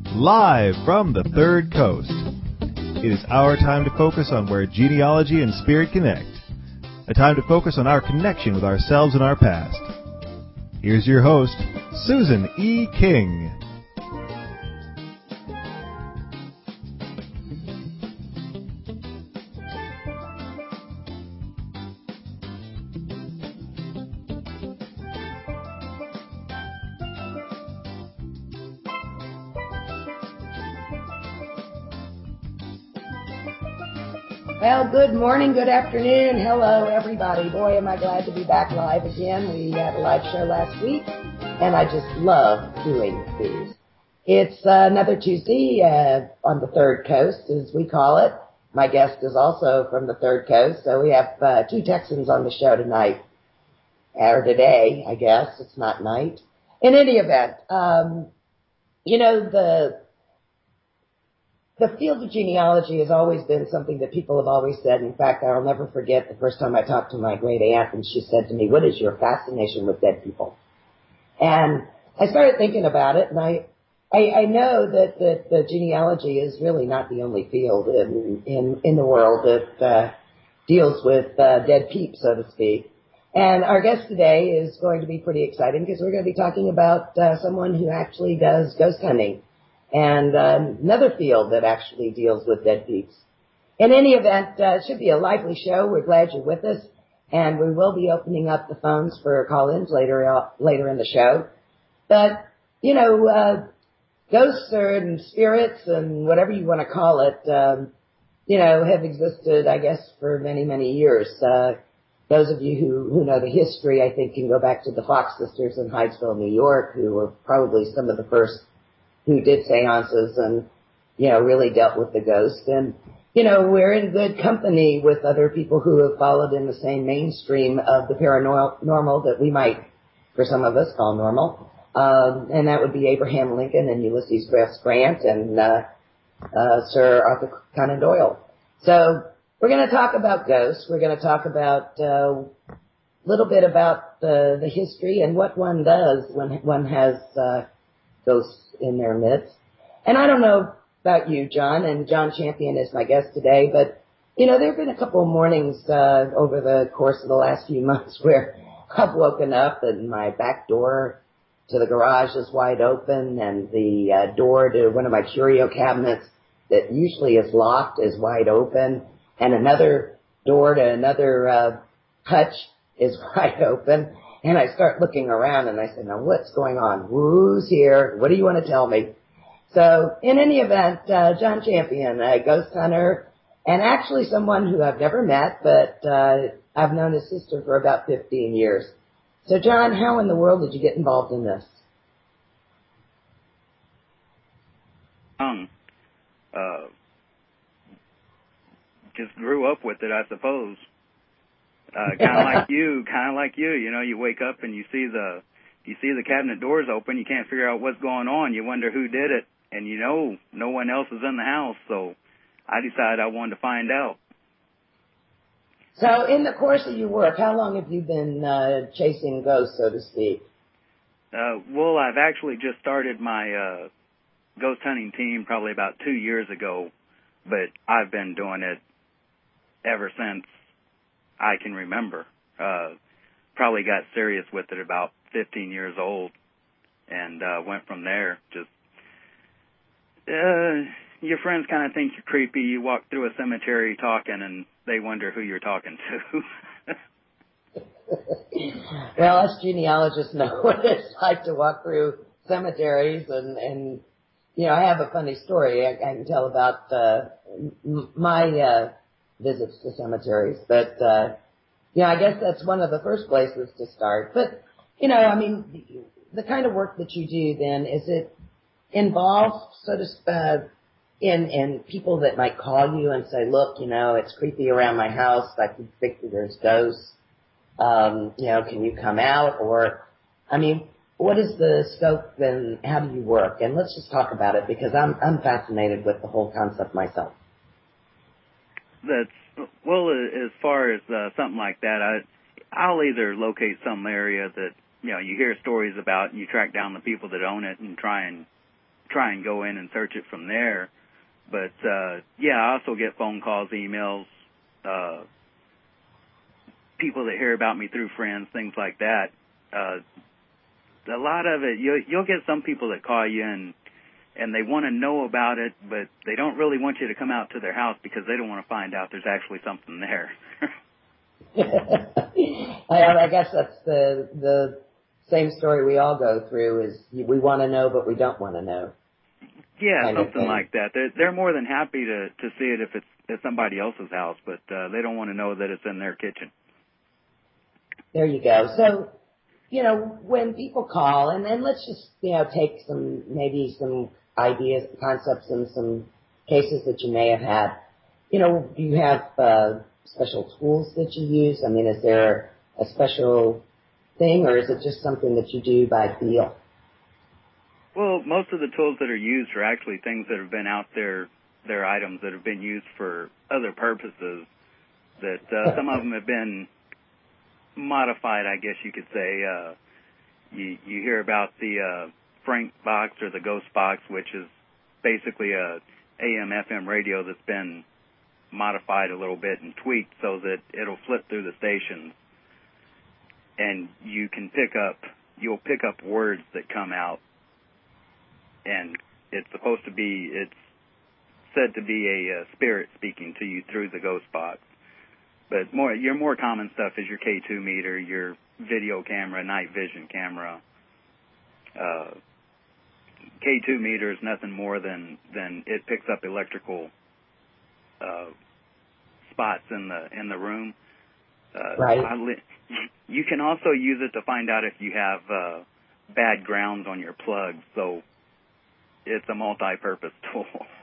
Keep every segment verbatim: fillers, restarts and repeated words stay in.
Live from the Third Coast. It is our time to focus on where genealogy and spirit connect. A time to focus on our connection with ourselves and our past. Here's your host, Susan E. King. Well, good morning, good afternoon. Hello, everybody. Boy, am I glad to be back live again. We had a live show last week, and I just love doing these. It's uh, another Tuesday uh, on the Third Coast, as we call it. My guest is also from the Third Coast, so we have uh, two Texans on the show tonight, or today, I guess. It's not night. In any event, um, you know, the... The field of genealogy has always been something that people have always said. In fact, I'll never forget the first time I talked to my great aunt, and she said to me, "What is your fascination with dead people?" And I started thinking about it, and I, I, I know that, that the genealogy is really not the only field in, in, in the world that uh, deals with uh, dead peeps, so to speak. And our guest today is going to be pretty exciting because we're going to be talking about uh, someone who actually does ghost hunting. And uh, another field that actually deals with dead peeps. In any event, uh, it should be a lively show. We're glad you're with us, and we will be opening up the phones for call-ins later uh, later in the show. But, you know, uh, ghosts or, and spirits and whatever you want to call it, um, you know, have existed, I guess, for many, many years. Uh, those of you who, who know the history, I think, can go back to the Fox sisters in Hydesville, New York, who were probably some of the first who did seances and, you know, really dealt with the ghost. And, you know, we're in good company with other people who have followed in the same mainstream of the paranormal that we might, for some of us, call normal. Um, and that would be Abraham Lincoln and Ulysses S. Grant and uh, uh, Sir Arthur Conan Doyle. So we're going to talk about ghosts. We're going to talk about a uh, little bit about the, the history and what one does when one has uh, ghosts in their midst. And I don't know about you, John, and John Champion is my guest today, but, you know, there have been a couple of mornings uh, over the course of the last few months where I've woken up and my back door to the garage is wide open and the uh, door to one of my curio cabinets that usually is locked is wide open, and another door to another uh, hutch is wide open. And I start looking around and I say, now what's going on? Who's here? What do you want to tell me? So in any event, uh, John Champion, a ghost hunter, and actually someone who I've never met, but uh, I've known his sister for about fifteen years. So John, how in the world did you get involved in this? Um, uh, just grew up with it, I suppose. Uh, kind of like you, kind of like you, you know, you wake up and you see the, you see the cabinet doors open, you can't figure out what's going on, you wonder who did it, and you know no one else is in the house, so I decided I wanted to find out. So in the course of your work, how long have you been uh, chasing ghosts, so to speak? Uh, well, I've actually just started my uh, ghost hunting team probably about two years ago, but I've been doing it ever since I can remember. Uh, probably got serious with it about fifteen years old and uh, went from there. Just, uh, your friends kind of think you're creepy. You walk through a cemetery talking and they wonder who you're talking to. Well, us genealogists know what it's like to walk through cemeteries and, and you know, I have a funny story I, I can tell about uh, m- my uh, visits to cemeteries, but uh, you know, I guess that's one of the first places to start. But you know, I mean, the kind of work that you do then, is it involved, so to uh, in in people that might call you and say, look, you know, it's creepy around my house, I can think that there's ghosts. Um, you know, can you come out? Or, I mean, what is the scope and how do you work? And let's just talk about it because I'm I'm fascinated with the whole concept myself. That's, well, as far as uh, something like that, I, I'll either locate some area that, you know, you hear stories about and you track down the people that own it and try and try and go in and search it from there. But, uh, yeah, I also get phone calls, emails, uh, people that hear about me through friends, things like that. Uh, a lot of it, you'll, you'll get some people that call you and, and they want to know about it, but they don't really want you to come out to their house because they don't want to find out there's actually something there. I, I guess that's the, the same story we all go through is we want to know, but we don't want to know. Yeah, something like that. They're, they're more than happy to, to see it if it's at somebody else's house, but uh, they don't want to know that it's in their kitchen. There you go. So, you know, when people call, and then let's just, you know, take some, maybe some ideas, concepts, and some cases that you may have had. You know, do you have uh, special tools that you use? I mean, is there a special thing, or is it just something that you do by feel? Well, most of the tools that are used are actually things that have been out there. They're items that have been used for other purposes. That uh, some of them have been modified, I guess you could say. Uh, you, you hear about the uh, Frank box or the Ghost box, which is basically a A M F M radio that's been modified a little bit and tweaked so that it'll flip through the stations, and you can pick up, you'll pick up words that come out, and it's supposed to be, it's said to be a uh, spirit speaking to you through the Ghost box. But more, your more common stuff is your K two meter, your video camera, night vision camera. Uh, K two meter is nothing more than, than it picks up electrical uh, spots in the in the room. Uh, right. Li- you can also use it to find out if you have uh, bad grounds on your plugs. So it's a multi-purpose tool.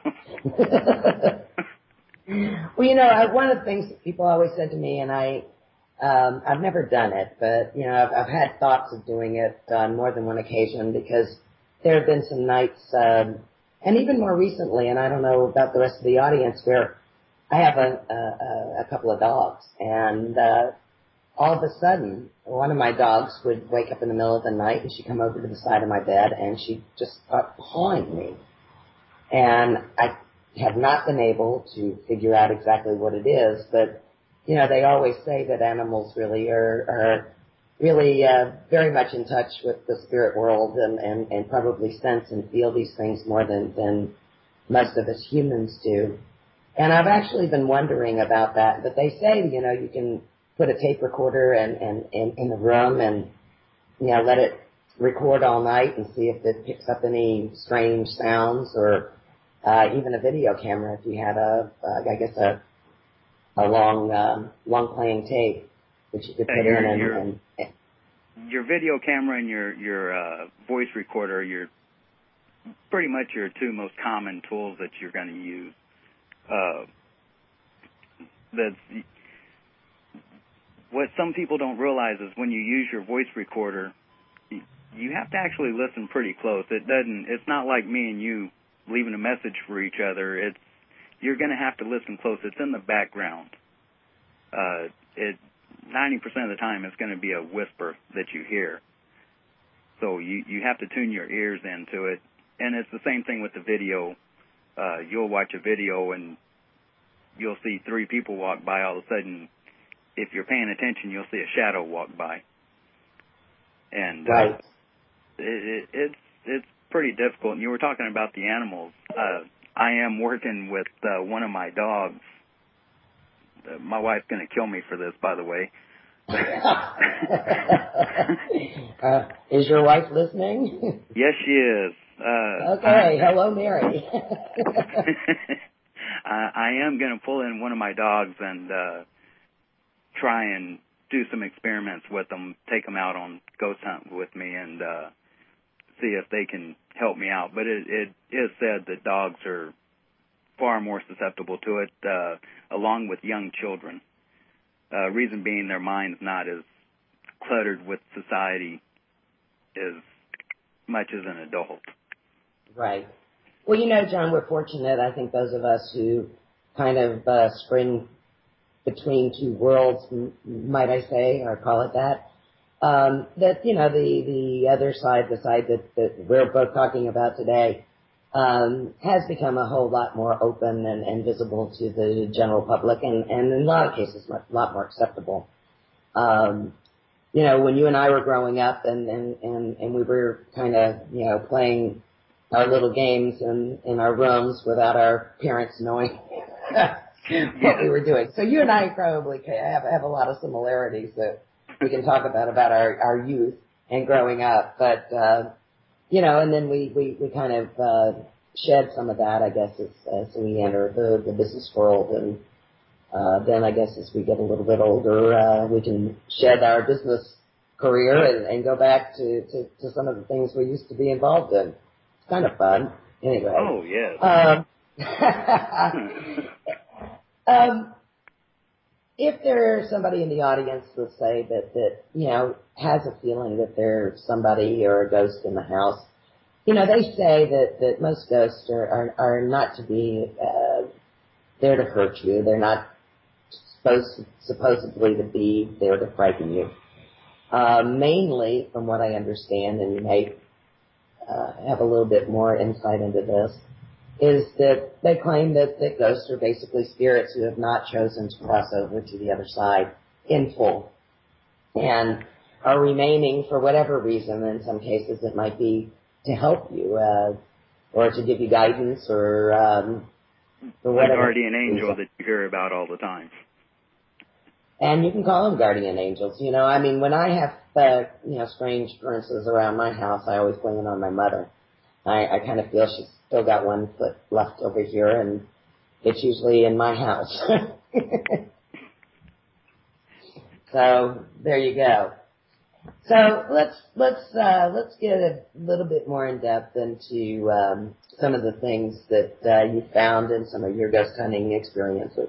Well, you know, I, one of the things that people always said to me, and I, um, I've never done it, but, you know, I've, I've had thoughts of doing it on more than one occasion because there have been some nights, um, and even more recently, and I don't know about the rest of the audience, where I have a, a, a couple of dogs, and uh, all of a sudden, one of my dogs would wake up in the middle of the night, and she'd come over to the side of my bed, and she'd just start pawing me. And I have not been able to figure out exactly what it is, but, you know, they always say that animals really are, are really uh, very much in touch with the spirit world and, and, and probably sense and feel these things more than, than most of us humans do. And I've actually been wondering about that, but they say, you know, you can put a tape recorder and, and, and in the room and, you know, let it record all night and see if it picks up any strange sounds, or uh, even a video camera if you had a, uh, I guess a, a long, um, long playing tape that you could put yeah, in and, your, and, and your video camera and your your uh, voice recorder, your pretty much your two most common tools that you're going to use. Uh, that's what some people don't realize is when you use your voice recorder, you have to actually listen pretty close. It doesn't. It's not like me and you leaving a message for each other. It's you're going to have to listen close. It's in the background. Uh, it ninety percent of the time it's going to be a whisper that you hear. So you you have to tune your ears into it. And it's the same thing with the video. Uh, you'll watch a video and you'll see three people walk by. All of a sudden, if you're paying attention, you'll see a shadow walk by. And right. uh, it, it, it's it's pretty difficult. And you were talking about the animals. Uh, I am working with uh, one of my dogs. Uh, my wife's going to kill me for this, by the way. uh, is your wife listening? Yes, she is. Uh, okay. I, Hello, Mary. I, I am going to pull in one of my dogs and uh, try and do some experiments with them, take them out on ghost hunt with me, and uh, see if they can help me out. But it, it is said that dogs are far more susceptible to it, uh, along with young children. Uh, reason being their mind's not as cluttered with society as much as an adult. Right. Well, you know, John, we're fortunate, I think, those of us who kind of uh, spring between two worlds, m- might I say, or call it that, um, that, you know, the, the other side, the side that, that we're both talking about today, um, has become a whole lot more open and, and visible to the general public, and, and in a lot of cases, a lot more acceptable. Um, you know, when you and I were growing up, and and and, and we were kind of, you know, playing our little games in, in our rooms without our parents knowing what we were doing. So you and I probably have, have a lot of similarities that we can talk about, about our, our youth and growing up. But, uh, you know, and then we, we, we kind of uh, shed some of that, I guess, as, as we enter the, the business world. And uh, then I guess as we get a little bit older, uh, we can shed our business career and, and go back to, to, to some of the things we used to be involved in. It's kind of fun. Anyway. Oh, yes. Um, um, if there's somebody in the audience, let's say, that, that, you know, has a feeling that there's somebody or a ghost in the house, you know, they say that, that most ghosts are, are, are not to be uh, there to hurt you. They're not supposed, supposedly to be there to frighten you. Uh, mainly, from what I understand, and you may uh, have a little bit more insight into this, is that they claim that, that ghosts are basically spirits who have not chosen to cross over to the other side in full and are remaining for whatever reason. In some cases, it might be to help you uh, or to give you guidance or um, for a whatever guardian angel reason. that you hear about all the time. And you can call them guardian angels. You know, I mean, when I have, uh, you know, strange occurrences around my house, I always blame it on my mother. I, I kind of feel she's still got one foot left over here, and it's usually in my house. So there you go. So let's let's uh, let's get a little bit more in depth into um, some of the things that uh, you found in some of your ghost hunting experiences.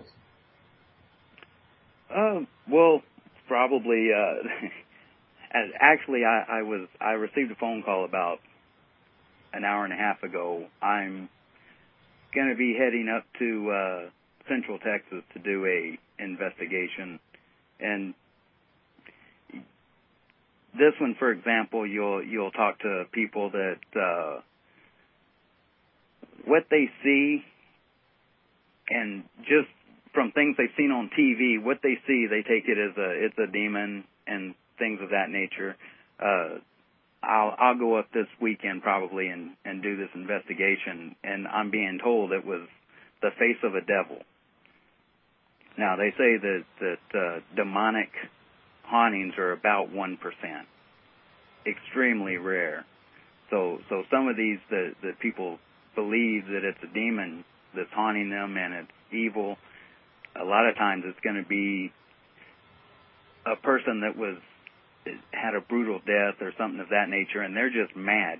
Uh, well, probably. Uh, as actually, I, I was I received a phone call about an hour and a half ago. I'm going to be heading up to uh, Central Texas to do a investigation, and this one, for example, you'll you'll talk to people that uh, what they see, and just from things they've seen on T V, what they see, they take it as a it's a demon and things of that nature. Uh, I'll I'll go up this weekend probably and, and do this investigation, and I'm being told it was the face of a devil. Now they say that that uh, demonic hauntings are about one percent, extremely rare. So so some of these that that people believe that it's a demon that's haunting them and it's evil. A lot of times it's going to be a person that was had a brutal death or something of that nature, and they're just mad.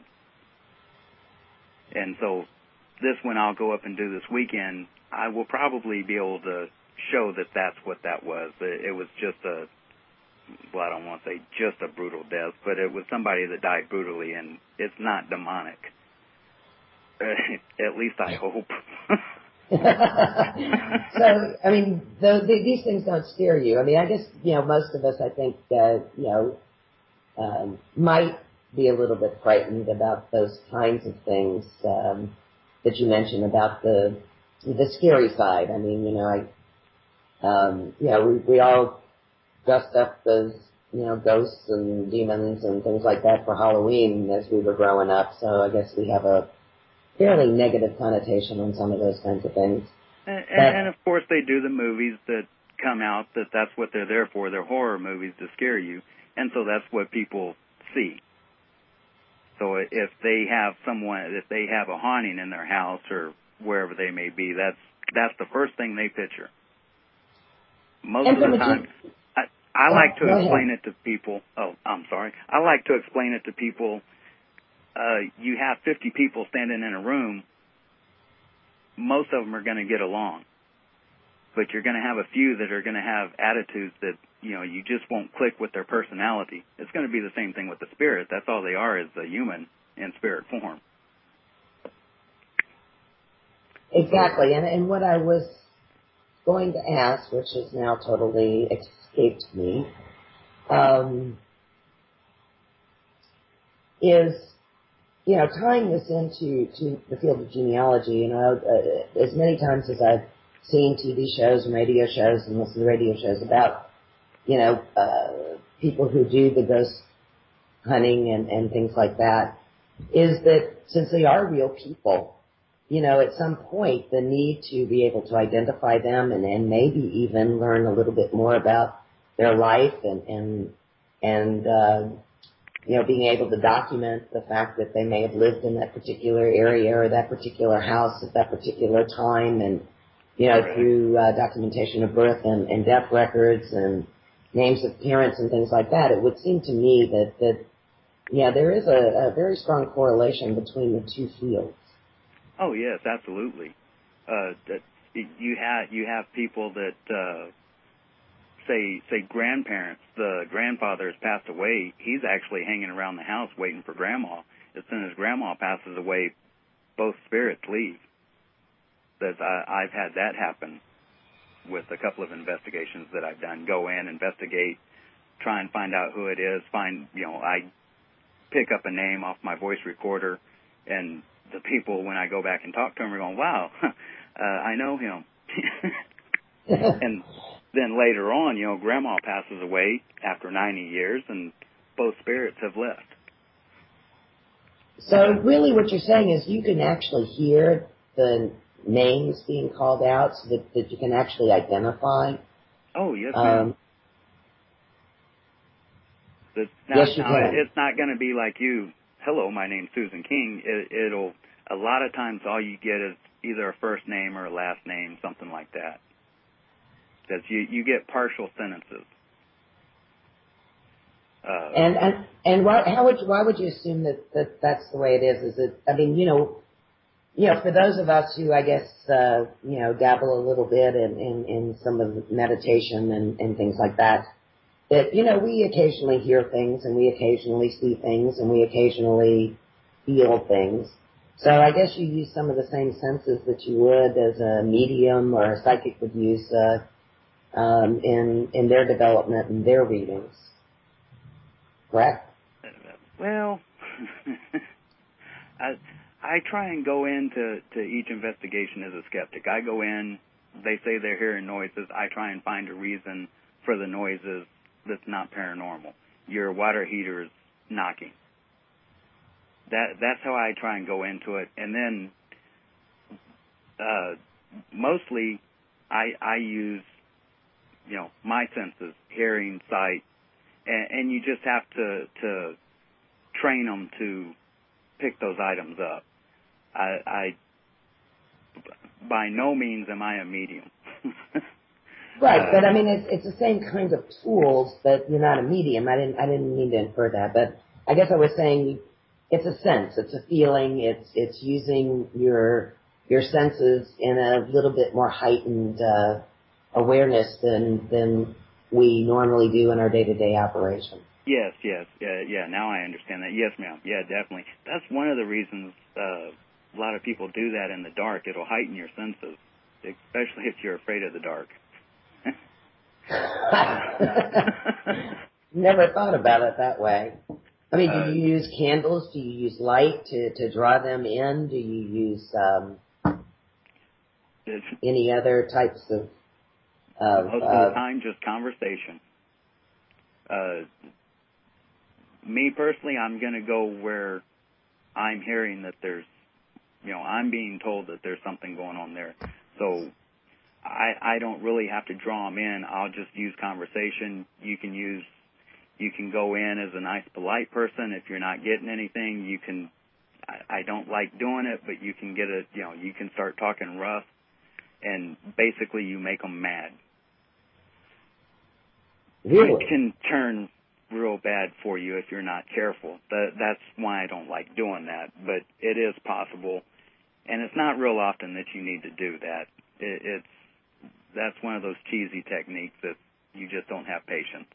And so this one I'll go up and do this weekend, I will probably be able to show that that's what that was. It was just a, well, I don't want to say just a brutal death, but it was somebody that died brutally, and it's not demonic. At least I hope. So, I mean, the, the, these things don't scare you. I mean, I guess, you know, most of us, I think, uh, you know, um, might be a little bit frightened about those kinds of things um, that you mentioned about the the scary side. I mean, you know, I, um, you know, we, we all dressed up as, you know, ghosts and demons and things like that for Halloween as we were growing up. So I guess we have a fairly negative connotation on some of those kinds of things. And, and, and of course they do the movies that come out that that's what they're there for. They're horror movies to scare you. And so that's what people see. So if they have someone, if they have a haunting in their house or wherever they may be, that's that's the first thing they picture. Most of the time, I, I like to explain it to people. Oh, I'm sorry. I like to explain it to people. Uh, you have fifty people standing in a room. Most of them are going to get along. But you're going to have a few that are going to have attitudes that, you know, you just won't click with their personality. It's going to be the same thing with the spirit. That's all they are, is a human in spirit form. Exactly. And, and what I was going to ask, which has now totally escaped me, um, is you know, tying this into to the field of genealogy, you know, uh, as many times as I've seen T V shows and radio shows and listened to radio shows about, you know, uh, people who do the ghost hunting and, and things like that, is that since they are real people, you know, at some point the need to be able to identify them and, and maybe even learn a little bit more about their life and, and, and, uh, you know, being able to document the fact that they may have lived in that particular area or that particular house at that particular time, and, you know, through uh, documentation of birth and, and death records and names of parents and things like that, it would seem to me that, that yeah, there is a, a very strong correlation between the two fields. Oh yes, absolutely. Uh, that you have you have people that uh, say say grandparents. The grandfather has passed away. He's actually hanging around the house waiting for grandma. As soon as grandma passes away, both spirits leave. That I, I've had that happen with a couple of investigations that I've done. Go in, investigate, try and find out who it is. Find you know I. pick up a name off my voice recorder, and the people, when I go back and talk to them, are going, wow, uh, I know him. And then later on, you know, grandma passes away after ninety years, and both spirits have left. So really what you're saying is you can actually hear the names being called out so that, that you can actually identify? Oh, yes, ma'am. Um, Now, yes, you now can. It's not going to be like you, hello, my name's Susan King. It, it'll, a lot of times all you get is either a first name or a last name, something like that. Because you, you get partial sentences. Uh, and and, and why, how would you, why would you assume that, that that's the way it is? Is it, I mean, you know, you know, for those of us who, I guess, uh, you know, dabble a little bit in, in, in some of the meditation and, and things like that, that, you know, we occasionally hear things and we occasionally see things and we occasionally feel things. So I guess you use some of the same senses that you would as a medium or a psychic would use uh, um, in in their development and their readings. Correct? Well, I I try and go into to each investigation as a skeptic. I go in, they say they're hearing noises. I try and find a reason for the noises that's not paranormal. Your water heater is knocking. That that's how I try and go into it. And then uh, mostly I I use you know my senses, hearing, sight, and, and you just have to to train them to pick those items up. I, I by no means am I a medium. Right, uh, but I mean, it's it's the same kind of tools, but you're not a medium. I didn't I didn't mean to infer that, but I guess I was saying it's a sense, it's a feeling, it's it's using your your senses in a little bit more heightened uh, awareness than than we normally do in our day-to-day operation. Yes, yes, yeah, yeah. Now I understand that. Yes, ma'am. Yeah, definitely. That's one of the reasons uh, a lot of people do that in the dark. It'll heighten your senses, especially if you're afraid of the dark. Never thought about it that way. I mean, do uh, you use candles? Do you use light to, to draw them in? Do you use um, any other types of... of most uh, of the time, just conversation. Uh, me personally, I'm going to go where I'm hearing that there's, you know, I'm being told that there's something going on there. So I, I don't really have to draw them in. I'll just use conversation. You can use, you can go in as a nice, polite person. If you're not getting anything, you can, I, I don't like doing it, but you can get a, you know, you can start talking rough, and basically you make them mad. Really? It can turn real bad for you if you're not careful. That, that's why I don't like doing that, but it is possible, and it's not real often that you need to do that. It, it's that's one of those cheesy techniques that you just don't have patience.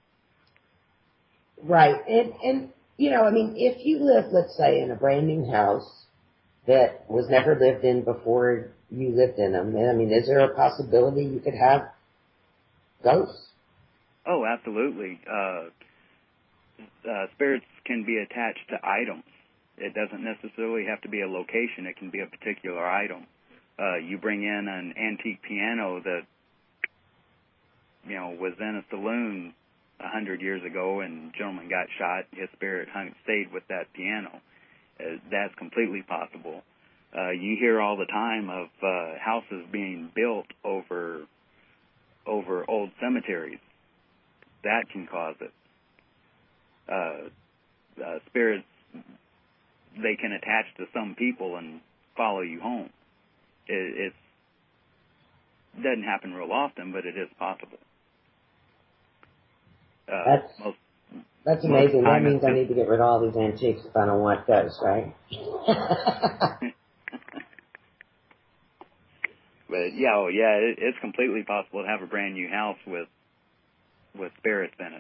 Right, and and you know, I mean, if you live, let's say, in a brand new house that was never lived in before you lived in them, I mean, is there a possibility you could have ghosts? Oh, absolutely. Uh, uh, spirits can be attached to items. It doesn't necessarily have to be a location. It can be a particular item. Uh, you bring in an antique piano that, you know, was in a saloon a hundred years ago, and a gentleman got shot. His spirit hung, stayed with that piano. Uh, that's completely possible. Uh, you hear all the time of uh, houses being built over over old cemeteries. That can cause it. Uh, uh, spirits, they can attach to some people and follow you home. It it's, doesn't happen real often, but it is possible. Uh, that's most, that's amazing. That means I need to get rid of all these antiques if I don't want ghosts, right? But yeah, oh yeah, it, it's completely possible to have a brand new house with with spirits in it.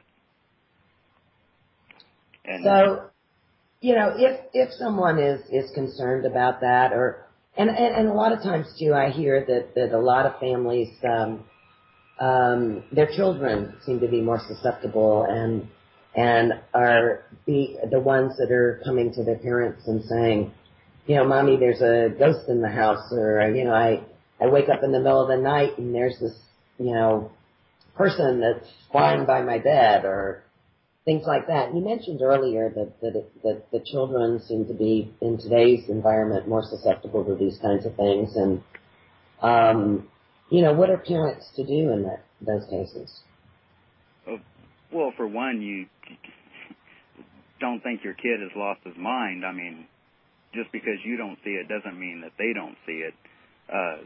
And so, you know, if if someone is is concerned about that, or and and, and a lot of times too, I hear that that a lot of families, um, um, their children seem to be more susceptible and and are be the ones that are coming to their parents and saying, you know, Mommy, there's a ghost in the house, or you know, I. I wake up in the middle of the night and there's this, you know, person that's flying by my bed, or things like that. You mentioned earlier that that, it, that the children seem to be, in today's environment, more susceptible to these kinds of things. And, um, you know, what are parents to do in that, those cases? Well, for one, you don't think your kid has lost his mind. I mean, just because you don't see it doesn't mean that they don't see it. Uh,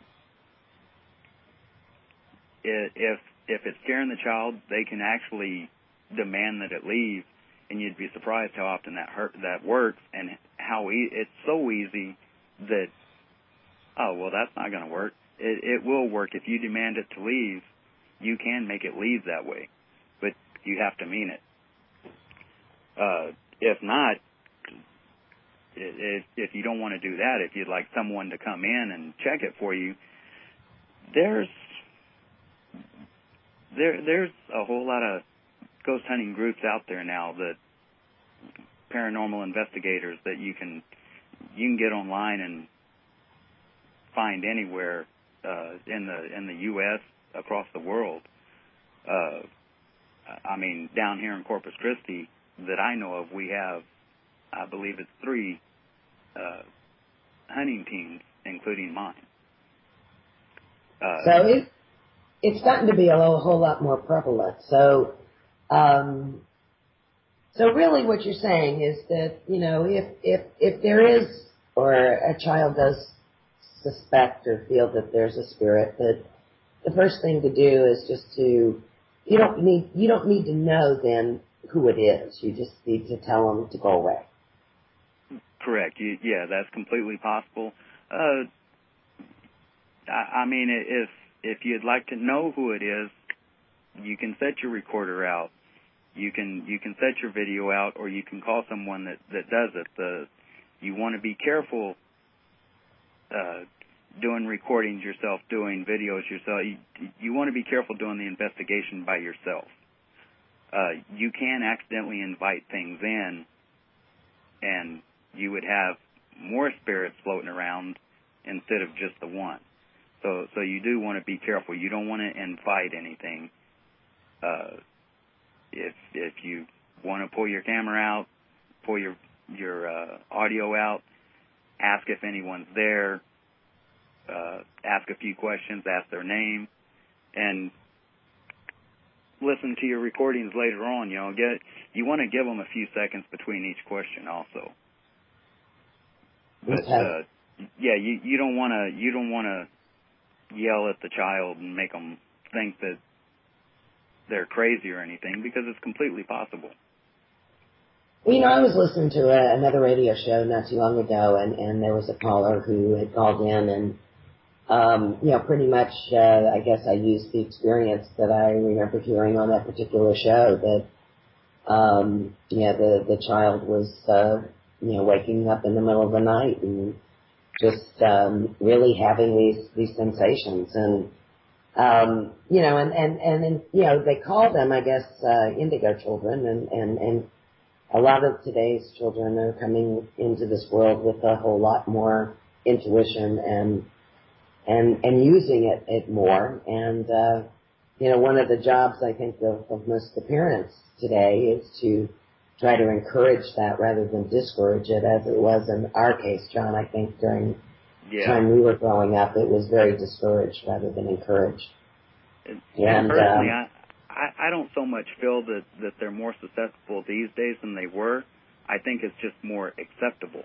If if it's scaring the child, they can actually demand that it leave, and you'd be surprised how often that hurt, that works, and how e- it's so easy that, oh, well, that's not going to work. It, it will work. If you demand it to leave, you can make it leave that way, but you have to mean it. Uh, if not, if, if you don't want to do that, if you'd like someone to come in and check it for you, there's There, there's a whole lot of ghost hunting groups out there now, that paranormal investigators that you can you can get online and find anywhere uh, in the in the U S, across the world. Uh, I mean, down here in Corpus Christi, that I know of, we have, I believe it's three uh, hunting teams, including mine. Uh, so it. It's gotten to be a whole, whole lot more prevalent. So, um, so really what you're saying is that, you know, if, if, if there is, or a child does suspect or feel that there's a spirit, that the first thing to do is just to, you don't need, you don't need to know then who it is. You just need to tell them to go away. Correct. You, yeah, that's completely possible. Uh, I, I mean, if, If you'd like to know who it is, you can set your recorder out. You can you can set your video out, or you can call someone that, that does it. The, you want to be careful uh, doing recordings yourself, doing videos yourself. You, you want to be careful doing the investigation by yourself. Uh, you can accidentally invite things in, and you would have more spirits floating around instead of just the one. So, so you do want to be careful. You don't want to invite anything. Uh, if if you want to pull your camera out, pull your your uh, audio out, ask if anyone's there, uh, ask a few questions, ask their name, and listen to your recordings later on. You know, get you want to give them a few seconds between each question, also. But uh, yeah, you you don't want to you don't want to. yell at the child and make them think that they're crazy or anything, because it's completely possible. Well, you know, I was listening to a, another radio show not too long ago, and, and there was a caller who had called in, and, um, you know, pretty much, uh, I guess I used the experience that I remember hearing on that particular show, that, um, yeah, the, the child was, uh, you know, waking up in the middle of the night and just um, really having these these sensations, and um, you know, and and and then, you know, they call them, I guess, uh, indigo children, and and and a lot of today's children are coming into this world with a whole lot more intuition and and and using it, it more. And uh, you know, one of the jobs I think of, of most of the parents today is to try to encourage that rather than discourage it, as it was in our case, John. I think during yeah. the time we were growing up, it was very discouraged rather than encouraged. And, and personally, um, I, I don't so much feel that, that they're more susceptible these days than they were. I think it's just more acceptable.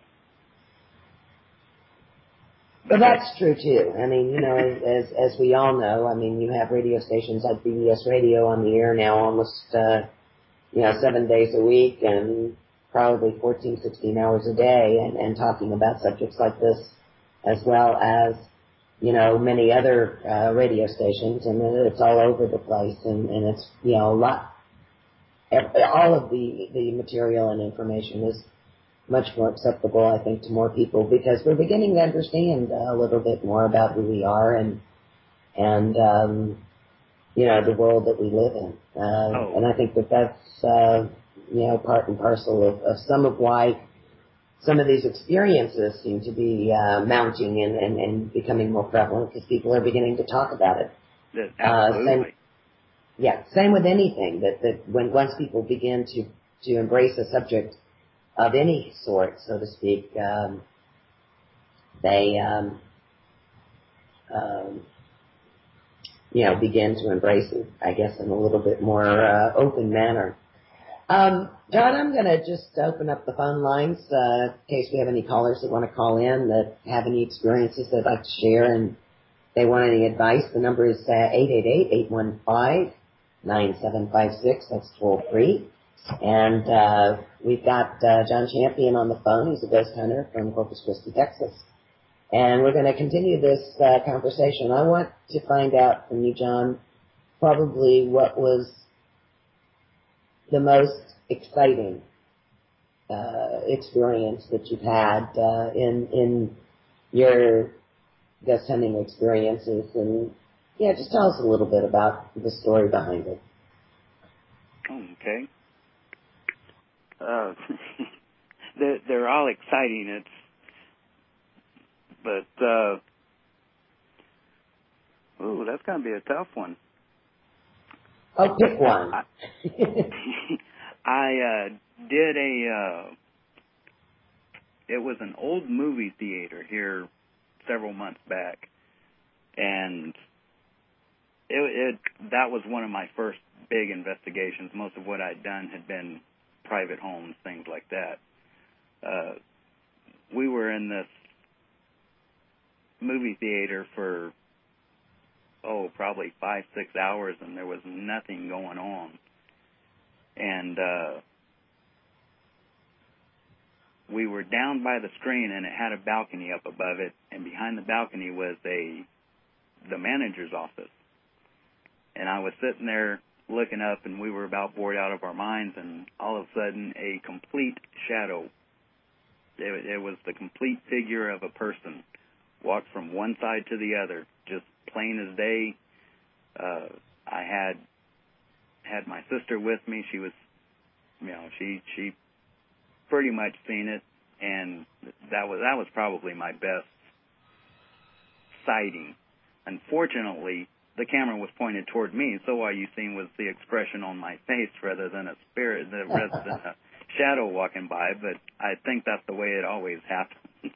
But that's true, too. I mean, you know, as as we all know, I mean, you have radio stations like B B S Radio on the air now almost, uh, you know, seven days a week and probably fourteen, sixteen hours a day and, and talking about subjects like this, as well as, you know, many other uh, radio stations, and it's all over the place, and, and it's, you know, a lot, all of the, the material and information is much more acceptable, I think, to more people, because we're beginning to understand a little bit more about who we are and, and um, you know, the world that we live in. Uh, oh. And I think that that's, uh, you know, part and parcel of, of some of why some of these experiences seem to be uh, mounting and, and, and becoming more prevalent, because people are beginning to talk about it. Yeah, absolutely. Uh, same, yeah, same with anything, that, that when once people begin to, to embrace a subject of any sort, so to speak, um, they, um, um, you know, begin to embrace it, I guess, in a little bit more uh, open manner. Um, John, I'm going to just open up the phone lines uh, in case we have any callers that want to call in that have any experiences they'd like to share and they want any advice. The number is uh, eight eight eight, eight one five, nine seven five six. That's toll free. And uh, we've got uh, John Champion on the phone. He's a ghost hunter from Corpus Christi, Texas. And we're going to continue this uh, conversation. I want to find out from you, John, probably what was the most exciting uh, experience that you've had uh, in in your ghost hunting experiences. And, yeah, just tell us a little bit about the story behind it. Okay. Uh, they're, they're all exciting. It's, but, uh, ooh, that's going to be a tough one. Oh, pick one. I, I uh, did a, uh, it was an old movie theater here several months back, and it, it that was one of my first big investigations. Most of what I'd done had been private homes, things like that. Uh, we were in this movie theater for, oh, probably five, six hours, and there was nothing going on. And uh, we were down by the screen, and it had a balcony up above it, and behind the balcony was a the manager's office. And I was sitting there looking up, and we were about bored out of our minds, and all of a sudden a complete shadow, it, it was the complete figure of a person, walked from one side to the other, just plain as day. Uh, I had had my sister with me. She was, you know, she she pretty much seen it, and that was that was probably my best sighting. Unfortunately, the camera was pointed toward me, so all you seen was the expression on my face rather than a spirit, rather than a shadow walking by. But I think that's the way it always happens.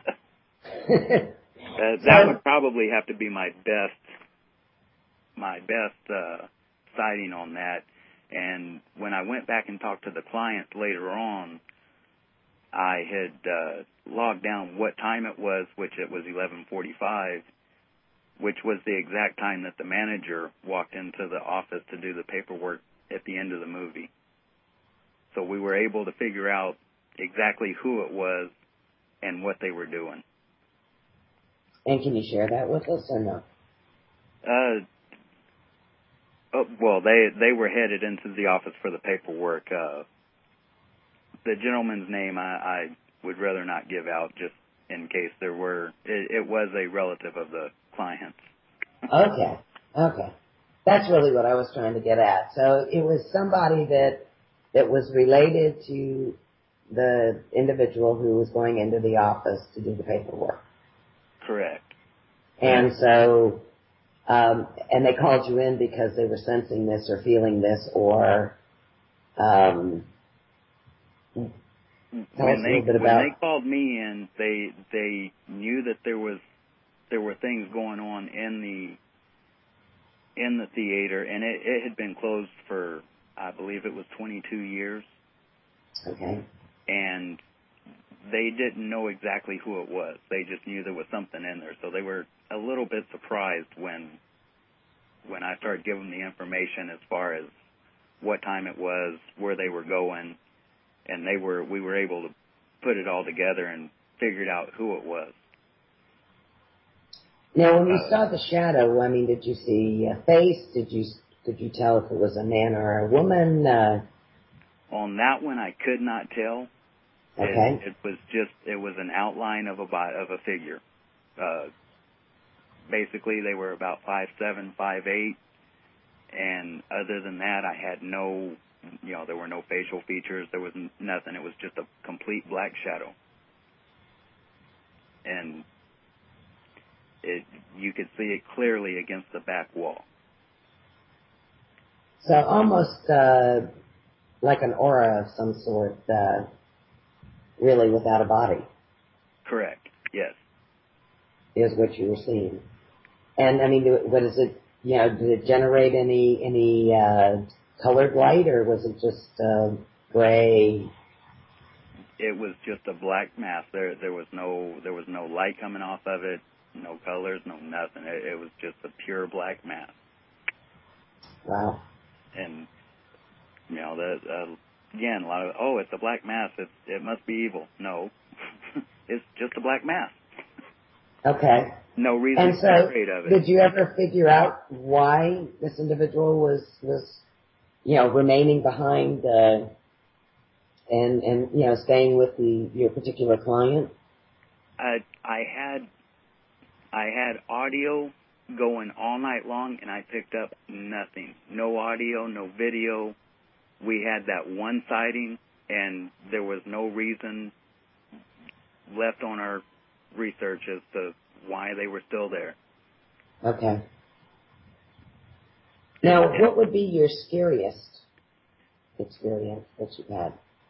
uh, that would probably have to be my best, my best uh, sighting on that. And when I went back and talked to the client later on, I had uh, logged down what time it was, which it was eleven forty-five. Which was the exact time that the manager walked into the office to do the paperwork at the end of the movie. So we were able to figure out exactly who it was and what they were doing. And can you share that with us or no? Uh, oh, well, they they were headed into the office for the paperwork. Uh, the gentleman's name I, I would rather not give out, just in case there were. It, it was a relative of the clients. Okay, okay. That's really what I was trying to get at. So it was somebody that that was related to the individual who was going into the office to do the paperwork. Correct. And so, um, and they called you in because they were sensing this or feeling this, or um, tell when us a little they bit about. when they called me in, they they knew that there was there were things going on in the in the theater, and it, it had been closed for, I believe it was twenty-two years. Okay. And they didn't know exactly who it was. They just knew there was something in there. So they were a little bit surprised when when I started giving them the information as far as what time it was, where they were going, and they were we were able to put it all together and figured out who it was. Now, when you Uh, saw the shadow, I mean, did you see a face? Did you could you tell if it was a man or a woman? Uh, on that one, I could not tell. okay. It, it was just it was an outline of a bi- of a figure. Uh, basically, they were about five seven, five eight, and other than that, I had no, you know, there were no facial features. There was n- nothing. It was just a complete black shadow, and it you could see it clearly against the back wall. So almost uh, like an aura of some sort, uh, really without a body. Correct. Yes. Is what you were seeing. And I mean, do- what is it? You know, did it generate any any uh, colored light, or was it just uh, gray? It was just a black mass. There there was no there was no light coming off of it, no colors, no nothing. It, it was just a pure black mass. Wow. And you know, the uh, again, a lot of oh, it's a black mass. It it must be evil. No, it's just a black mass. Okay. No reason And to so, be afraid of it. did you ever figure out why this individual was was you know remaining behind uh, and and you know staying with the your particular client? I I had I had audio going all night long, and I picked up nothing. No audio, no video. We had that one sighting, and there was no reason left on our research as to why they were still there. Okay. Now, what would be your scariest experience that you've had?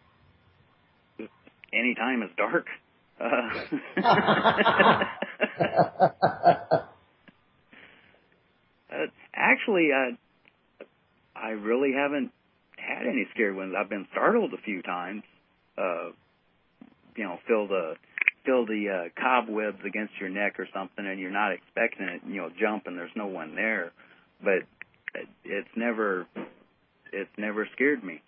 Any time it's dark. Uh, uh, actually, uh, I really haven't had any scary ones. I've been startled a few times. Uh, you know, feel the feel the uh, cobwebs against your neck or something, and you're not expecting it. You know, jump and there's no one there. But it, it's never it's never scared me.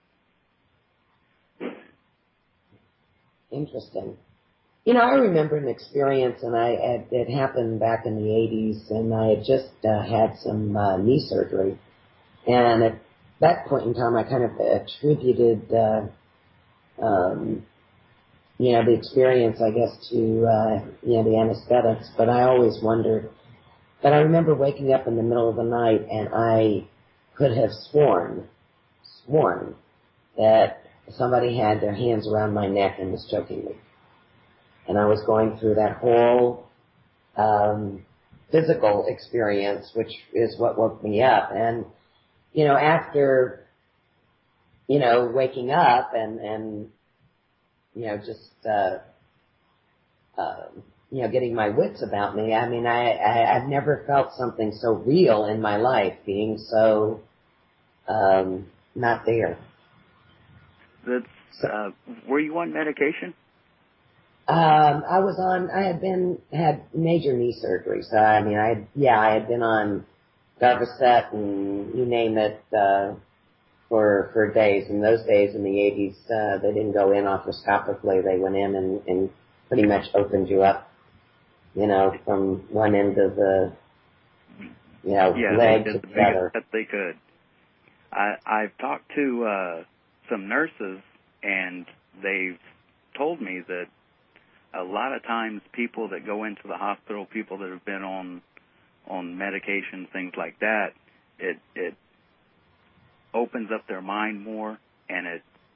Interesting. You know, I remember an experience, and I had, it happened back in the eighties, and I had just uh, had some uh, knee surgery. And at that point in time, I kind of attributed, uh, um, you know, the experience, I guess, to, uh, you know, the anesthetics. But I always wondered. But I remember waking up in the middle of the night, and I could have sworn, sworn that somebody had their hands around my neck and was choking me. And I was going through that whole um, physical experience, which is what woke me up. And, you know, after, you know, waking up and, and you know, just, uh, uh, you know, getting my wits about me, I mean, I, I, I've never felt something so real in my life, being so um, not there. That's, uh, were you on medication? Um, I was on, I had been, had major knee surgery. So, I mean, I had, yeah, I had been on Darvocet and you name it, uh, for, for days. In those days in the eighties, uh, they didn't go in arthroscopically. They went in and, and pretty much opened you up, you know, from one end of the, you know, Yeah, leg they to did the the other. biggest that they could. I, I've talked to uh, some nurses, and they've told me that a lot of times people that go into the hospital, people that have been on on medication, things like that, it it opens up their mind more, and it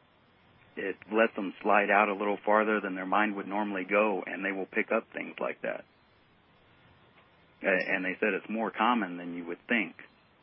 it lets them slide out a little farther than their mind would normally go, and they will pick up things like that. And they said it's more common than you would think.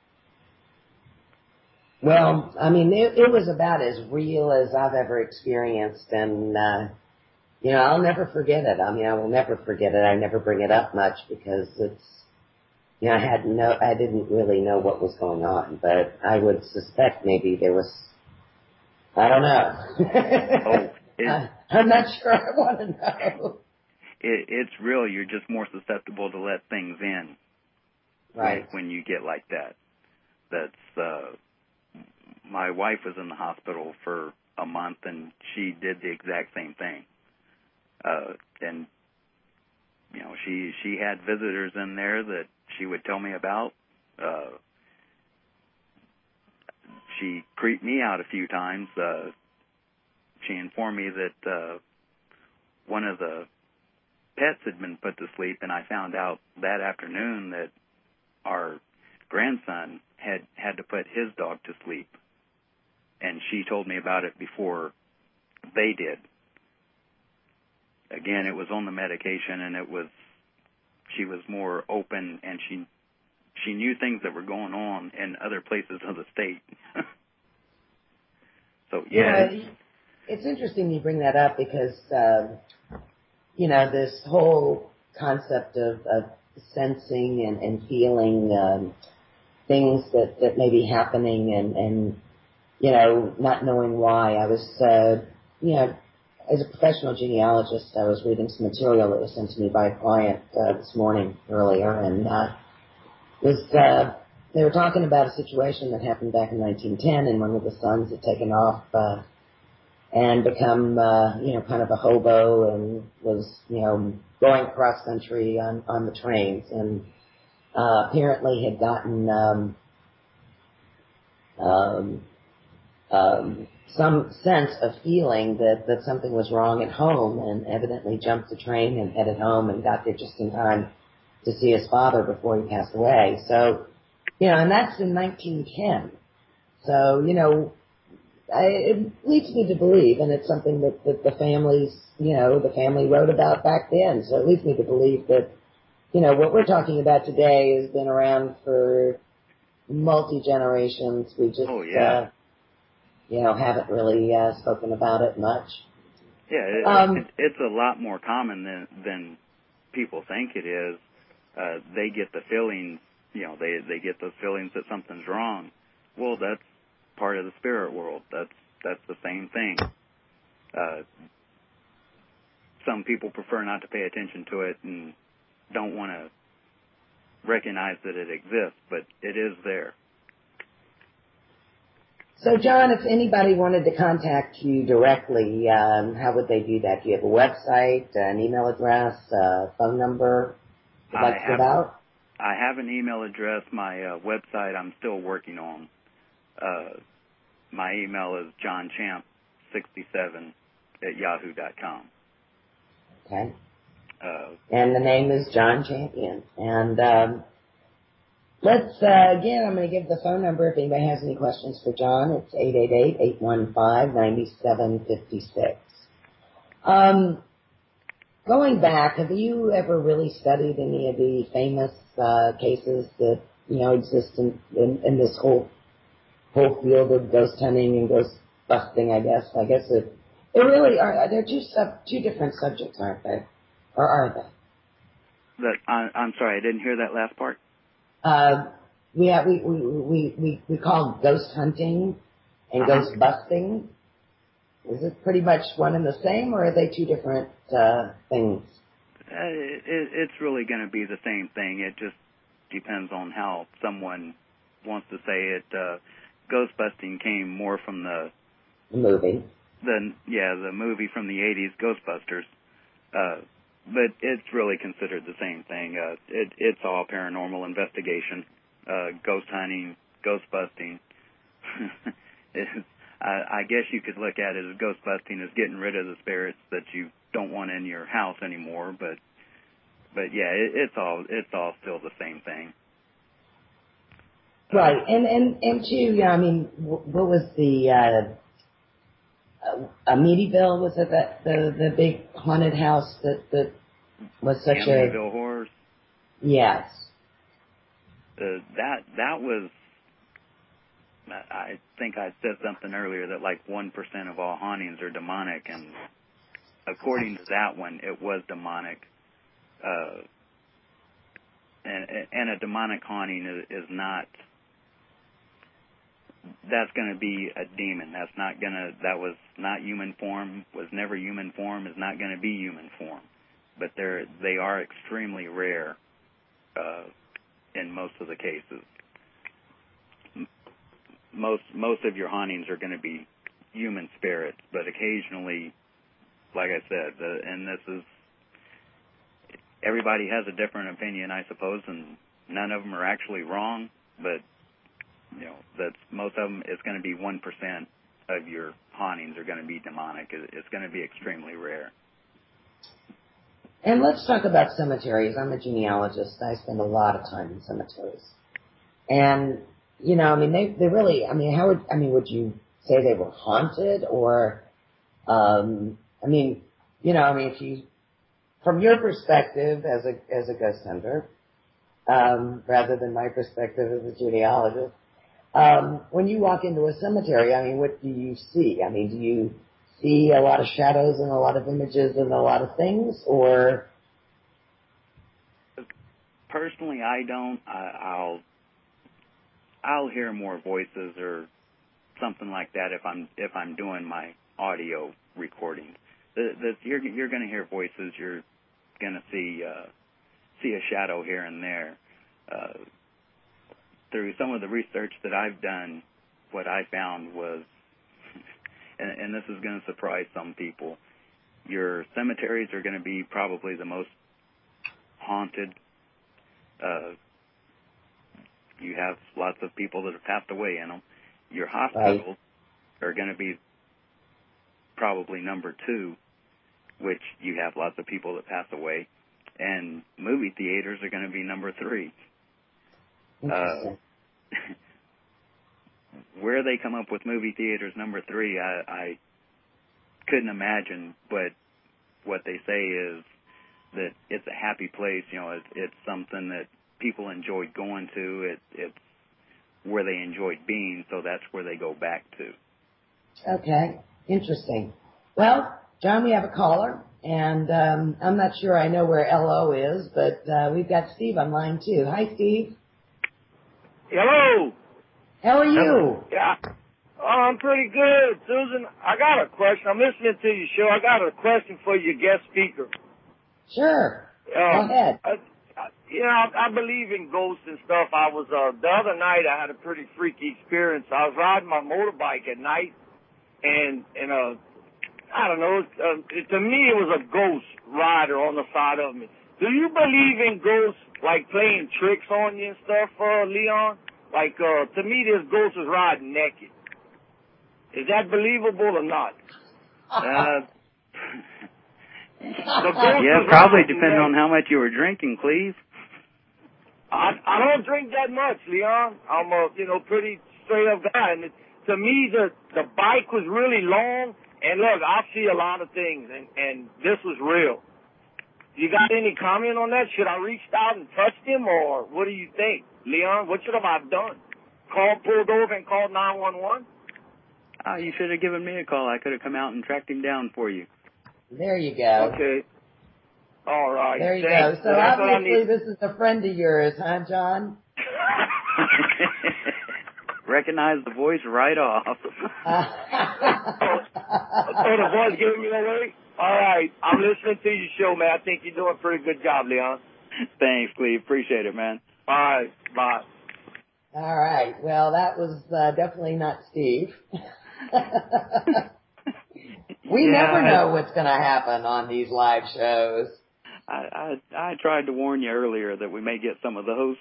Well, I mean, it, it was about as real as I've ever experienced, and, uh, you know, I'll never forget it. I mean, I will never forget it. I never bring it up much because it's, you know, I had no, I didn't really know what was going on, but I would suspect maybe there was, I don't know. Oh, I, I'm not sure I want to know. It, it's real. You're just more susceptible to let things in. Right. When, when you get like that. That's, uh, my wife was in the hospital for a month, and she did the exact same thing. Uh, and, you know, she, she had visitors in there that she would tell me about. Uh, she creeped me out a few times. Uh, she informed me that, uh, one of the pets had been put to sleep, and I found out that afternoon that our grandson had had to put his dog to sleep, and she told me about it before they did. Again, it was on the medication, and it was she was more open, and she she knew things that were going on in other places of the state. So yeah, yeah, it's interesting you bring that up because uh, you know, this whole concept of, of sensing and, and feeling um, things that, that may be happening and, and, you know, not knowing why. I was, uh, you know, as a professional genealogist, I was reading some material that was sent to me by a client uh, this morning earlier, and uh, was uh, they were talking about a situation that happened back in nineteen ten, and one of the sons had taken off uh, and become, uh, you know, kind of a hobo and was, you know, going cross country on, on the trains, and uh, apparently had gotten um, um, um, some sense of feeling that, that something was wrong at home, and evidently jumped the train and headed home and got there just in time to see his father before he passed away. So, you know, and that's in nineteen ten. So, you know, I, it leads me to believe, and it's something that, that the families, you know, the family wrote about back then. So it leads me to believe that, you know, what we're talking about today has been around for multi-generations. We just, oh yeah, uh, you know, haven't really uh, spoken about it much. yeah, it, Um, it, it's a lot more common than than people think it is. Uh, they get the feelings, you know, they they get those feelings that something's wrong. Well, that's part of the spirit world. That's that's the same thing. Uh, some people prefer not to pay attention to it and don't want to recognize that it exists, but it is there. So, John, if anybody wanted to contact you directly, um, how would they do that? Do you have a website, an email address, a phone number you'd like I to have give out? I have an email address. My uh, website I'm still working on. Uh, my email is johnchamp sixty-seven at yahoo dot com. Okay. Uh, And the name is John Champion. And um, let's, uh, again, I'm going to give the phone number if anybody has any questions for John. It's eight eight eight, eight one five, nine seven five six. Um, going back, have you ever really studied any of the famous uh, cases that, you know, exist in, in, in this whole whole field of ghost hunting and ghost busting, I guess? I guess it, it really are, they're two, sub, two different subjects, aren't they? Or are they? that I, I'm sorry, I didn't hear that last part. Uh, we have, we, we, we, we, we call ghost hunting and Uh-huh. ghost busting. Is it pretty much one and the same, or are they two different uh, things? Uh, it, it's really going to be the same thing. It just depends on how someone wants to say it. Uh, ghost busting came more from the The movie. the yeah the movie from the eighties, Ghostbusters. Uh, but it's really considered the same thing. Uh, it, it's all paranormal investigation, uh, ghost hunting, ghost busting. It's, I, I guess you could look at it as ghost busting as getting rid of the spirits that you don't want in your house anymore. But, but yeah, it, it's all it's all still the same thing. Right, and and and two, yeah, I mean, what was the uh, uh, Amityville, was it that the the big haunted house that that was such Amityville a Amityville Horrors. Yes. Uh, that that was. I think I said something earlier that like one percent of all hauntings are demonic, and according to that one, it was demonic. Uh, and, and a demonic haunting is, is not. That's going to be a demon. That's not going to. That was not human form. Was never human form. Is not going to be human form. But they're they are extremely rare uh, in most of the cases. Most most of your hauntings are going to be human spirits, but occasionally, like I said, the, and this is everybody has a different opinion, I suppose, and none of them are actually wrong. But you know, that's most of them. It's going to be one percent of your hauntings are going to be demonic. It's going to be extremely rare. And let's talk about cemeteries. I'm a genealogist. I spend a lot of time in cemeteries, and you know, I mean, they they really. I mean, how would I mean? Would you say they were haunted, or um, I mean, you know, I mean, if you, from your perspective as a as a ghost hunter, um, rather than my perspective as a genealogist, um, when you walk into a cemetery, I mean, what do you see? I mean, do you see a lot of shadows and a lot of images and a lot of things, or? Personally, I don't. I, I'll. I'll hear more voices or something like that if I'm if I'm doing my audio recording. The, the, you're you're going to hear voices. You're going to see uh, see a shadow here and there. Uh, through some of the research that I've done, what I found was, and, and this is going to surprise some people, your cemeteries are going to be probably the most haunted. Uh, You have lots of people that have passed away in them. Your hospitals right. are going to be probably number two, which you have lots of people that pass away. And movie theaters are going to be number three. Uh, where they come up with movie theaters number three, I, I couldn't imagine. But what they say is that it's a happy place. You know, it's, it's something that people enjoyed going to. It, it's where they enjoyed being, so that's where they go back to. Okay, interesting. Well, John, we have a caller, and um, I'm not sure I know where L O is, but uh, we've got Steve on line too. Hi, Steve. Hello. How are you? Yeah. Oh, I'm pretty good, Susan. I got a question. I'm listening to your show. I got a question for your guest speaker. Sure. Uh, Go ahead. I, You know, I, I believe in ghosts and stuff. I was, uh, the other night I had a pretty freaky experience. I was riding my motorbike at night, and, and, uh, I don't know, uh, it, to me it was a ghost rider on the side of me. Do you believe in ghosts, like playing tricks on you and stuff, uh, Leon? Like, uh, to me this ghost was riding naked. Is that believable or not? Uh, yeah, probably depending on how much you were drinking, Cleve. I, I don't drink that much, Leon. I'm a, you know, pretty straight up guy. And it, to me, the, the bike was really long. And look, I see a lot of things, and, and this was real. You got any comment on that? Should I reach out and touch him, or what do you think, Leon? What should have I done? Called, pulled over and called nine one one? Oh, you should have given me a call. I could have come out and tracked him down for you. There you go. Okay. All right. There you Thanks. go. So well, obviously this is a friend of yours, huh, John? Recognize the voice right off. Oh, the voice giving me away? All right. I'm listening to your show, man. I think you're doing a pretty good job, Leon. Thanks, Cleve. Appreciate it, man. All right. Bye. All right. Well, that was uh, definitely not Steve. We yeah, never know what's going to happen on these live shows. I, I I tried to warn you earlier that we may get some of those.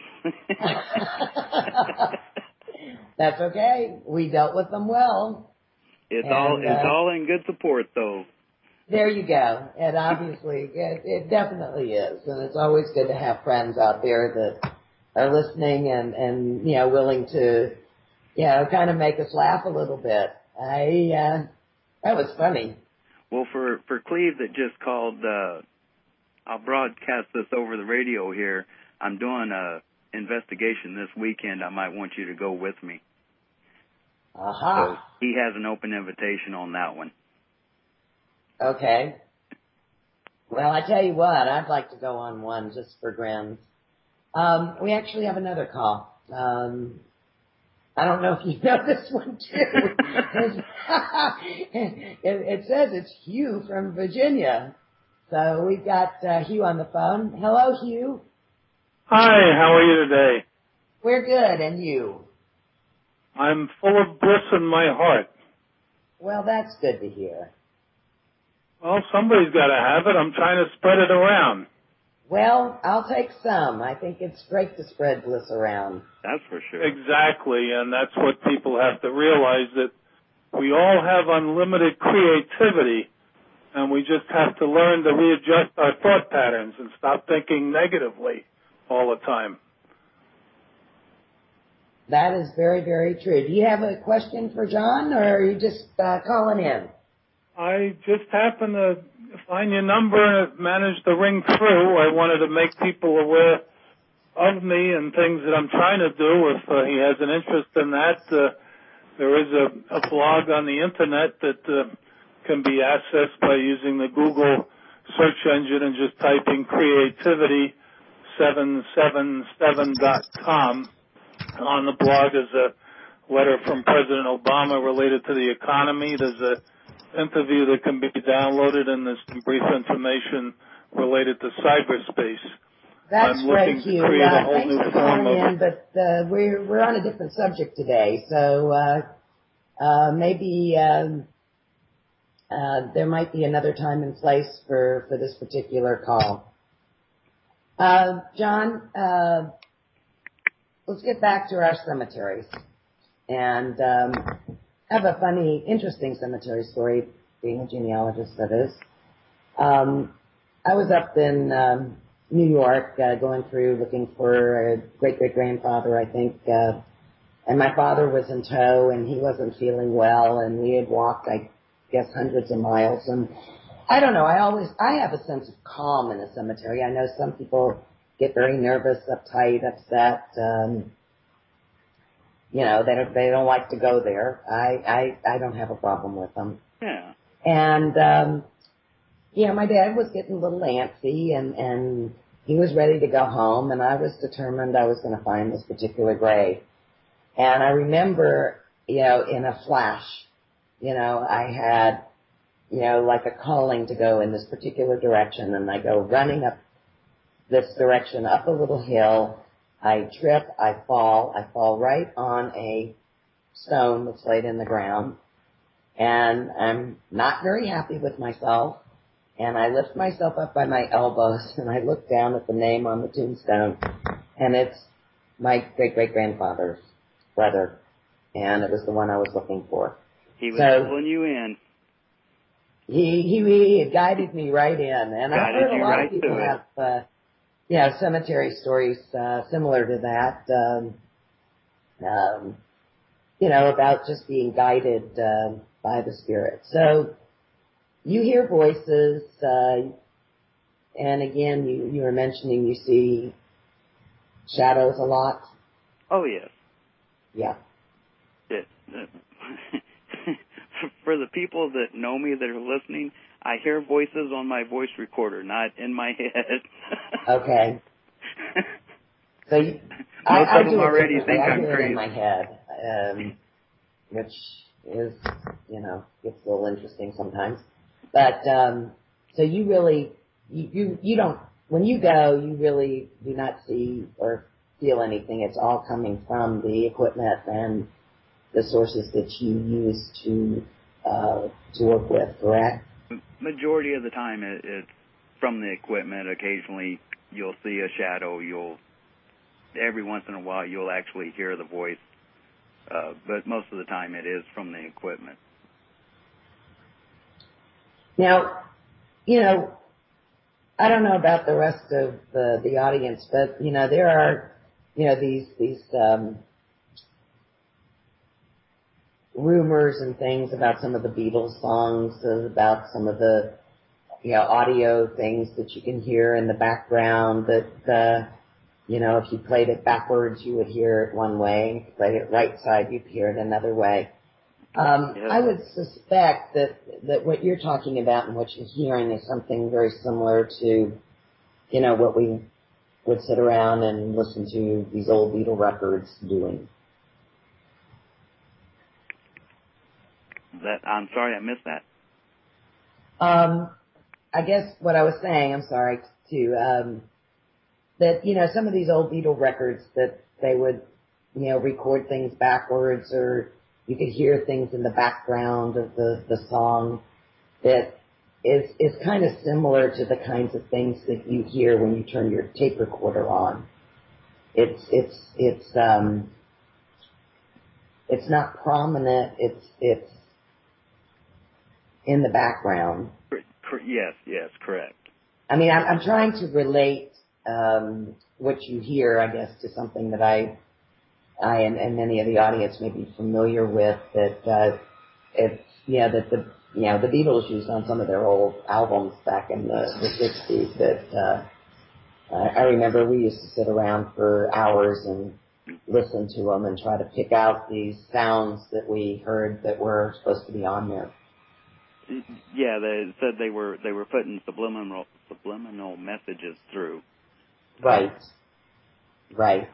That's okay. We dealt with them well. It's and, all it's uh, all in good support, though. There you go. And obviously, it, it definitely is. And it's always good to have friends out there that are listening and, and you know, willing to, you know, kind of make us laugh a little bit. I, uh, That was funny. Well, for, for Cleve that just called, uh, I'll broadcast this over the radio here. I'm doing a investigation this weekend. I might want you to go with me. Aha. So he has an open invitation on that one. Okay. Well, I tell you what, I'd like to go on one just for grins. Um, we actually have another call. Um, I don't know if you know this one too. it, it says it's Hugh from Virginia. So we've got uh, Hugh on the phone. Hello, Hugh. Hi, how are you today? We're good, and you? I'm full of bliss in my heart. Well, that's good to hear. Well, somebody's got to have it. I'm trying to spread it around. Well, I'll take some. I think it's great to spread bliss around. That's for sure. Exactly, and that's what people have to realize, that we all have unlimited creativity, and we just have to learn to readjust our thought patterns and stop thinking negatively all the time. That is very, very true. Do you have a question for John, or are you just uh, calling in? I just happened to find your number and it managed to ring through. I wanted to make people aware of me and things that I'm trying to do. If uh, he has an interest in that, uh, there is a, a blog on the Internet that uh, can be accessed by using the Google search engine and just typing creativity seven seven seven dot com. On the blog is a letter from President Obama related to the economy. There's a interview that can be downloaded, and there's some brief information related to cyberspace. That's I'm great, looking Hugh. to create Uh, a whole thanks new for form calling of... in, but uh, we're we're on a different subject today, so uh, uh, maybe um, uh, there might be another time and place for, for this particular call. Uh, John, uh, let's get back to our cemeteries, and um, I have a funny, interesting cemetery story, being a genealogist, that is. Um, I was up in um, New York uh, going through looking for a great-great-grandfather, I think, uh, and my father was in tow, and he wasn't feeling well, and we had walked, I guess, hundreds of miles, and I don't know, I always, I have a sense of calm in a cemetery. I know some people get very nervous, uptight, upset, um, you know, they don't, they don't like to go there. I, I, I don't have a problem with them. Yeah. And, um, you know, my dad was getting a little antsy, and, and he was ready to go home, and I was determined I was going to find this particular grave. And I remember, you know, in a flash, you know, I had, you know, like a calling to go in this particular direction, and I go running up this direction, up a little hill. I trip, I fall, I fall right on a stone that's laid in the ground, and I'm not very happy with myself, and I lift myself up by my elbows, and I look down at the name on the tombstone, and it's my great-great-grandfather's brother, and it was the one I was looking for. He was So, pulling you in. He, he, he had guided me right in, and I've Guided heard a you lot right of people to it. have, uh, yeah, cemetery stories uh, similar to that. Um, um, you know, about just being guided uh, by the spirit. So you hear voices, uh, and again, you, you were mentioning you see shadows a lot. Oh, yes. Yeah. It, it, for the people that know me that are listening, I hear voices on my voice recorder, not in my head. Okay. So you, I, Most I of do them it already differently. think I I'm hear it crazy. in my head, um, which is, you know, gets a little interesting sometimes. But um, so you really, you, you you don't, when you go, you really do not see or feel anything. It's all coming from the equipment and the sources that you use to uh, to work with, correct? Majority of the time, it, it's from the equipment. Occasionally, you'll see a shadow. You'll every once in a while, you'll actually hear the voice. Uh, but most of the time, it is from the equipment. Now, you know, I don't know about the rest of the, the audience, but, you know, there are, you know, these, these, um, rumors and things about some of the Beatles songs, about some of the, you know, audio things that you can hear in the background that, uh, you know, if you played it backwards, you would hear it one way. If you played it right side, you'd hear it another way. Um, Yeah. I would suspect that, that what you're talking about and what you're hearing is something very similar to, you know, what we would sit around and listen to these old Beatle records doing. That I'm sorry, I missed that. Um, I guess what I was saying, I'm sorry, too, um, that, you know, some of these old Beatle records that they would, you know, record things backwards, or you could hear things in the background of the, the song that is, is kind of similar to the kinds of things that you hear when you turn your tape recorder on. It's, it's, it's, um, it's not prominent, it's, it's in the background. Yes, yes, correct. I mean, I'm, I'm trying to relate um, what you hear, I guess, to something that I, I and, and many of the audience may be familiar with. That uh, it's, you know, that the, you know, the Beatles used on some of their old albums back in the, the sixties. That uh, I remember we used to sit around for hours and listen to them and try to pick out these sounds that we heard that were supposed to be on there. Yeah, they said they were they were putting subliminal subliminal messages through. Right. Right.